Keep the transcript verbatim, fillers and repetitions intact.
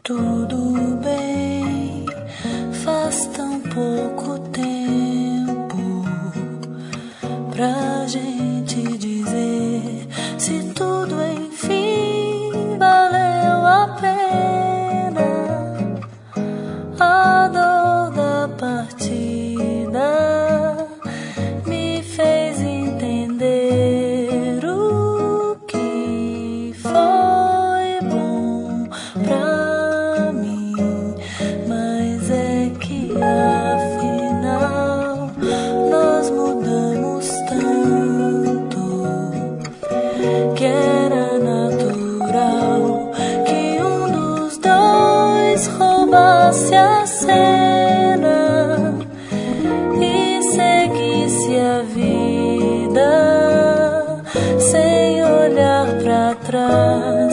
Tudo bem, faz tão pouco tempo pra gente dizer se tudo enfim valeu a pena. A dor da partida me fez entender o que foi bom pra mim, mas é que afinal nós mudamos tanto que era natural que um dos dois roubasse a cena e seguisse a vida sem olhar pra trás.